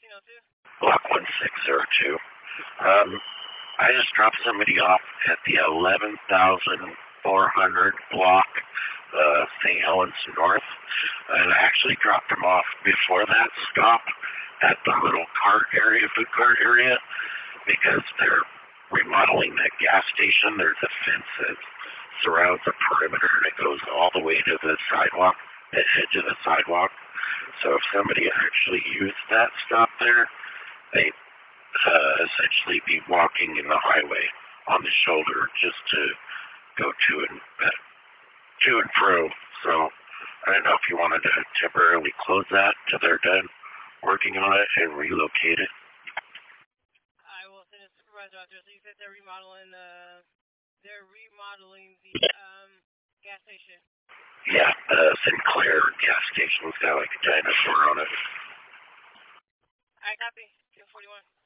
1602. Block 1602. I just dropped somebody off at the 11,400 block, St. Helens North, and I actually dropped them off before that stop at the little cart area, food cart area, because they're remodeling that gas station. There's a fence that surrounds the perimeter, and it goes all the way to the sidewalk, the edge of the sidewalk. So if somebody actually used that stop there, they essentially be walking in the highway on the shoulder just to go to and fro. So I don't know if you wanted to temporarily close that till they're done working on it and relocate it. I will send a supervisor out there. So you said they're remodeling the gas station. Yeah, Sinclair gas station's got like a dinosaur on it. I copy. 241.